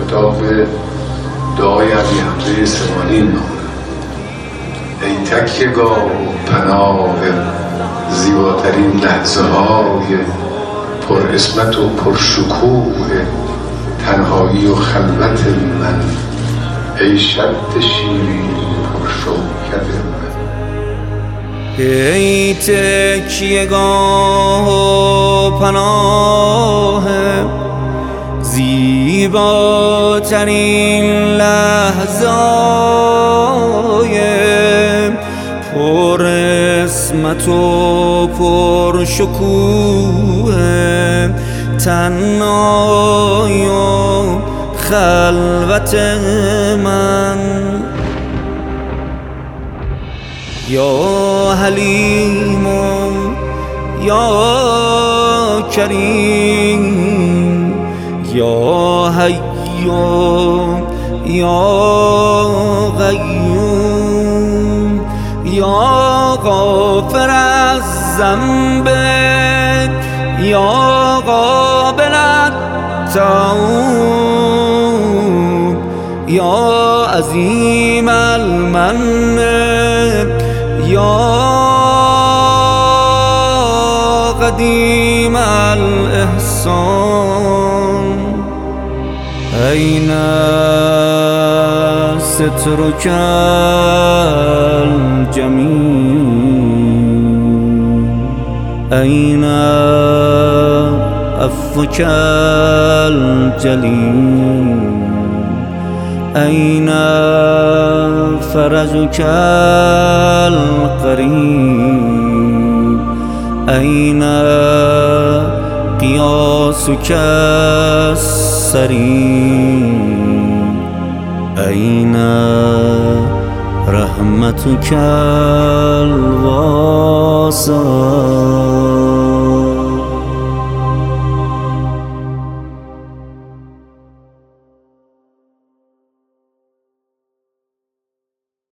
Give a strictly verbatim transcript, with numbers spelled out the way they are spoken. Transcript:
آفتاب دعای عبیحمزه سمانی نام ای تکیه‌گاه و پناه زیباترین لحظه های پر عصمت و پرشکوه تنهایی و خلوت من، ای شد شیرین پرشوکت من. ای تکیه‌گاه و پناه زیباترین لحظه‌های پر عصمت و پر شکوه تنهایی و خلوت من. یا حلیم و یا کریم، یا حی یا قیوم، یا غافر از ذنب یا قابل التوب، یا عظیم المن یا قدیم الاحسان. أين سترك الجميل، أين عفوك الجليل، أين فرجك القريب، أين قياسك السريع، أين رحمتك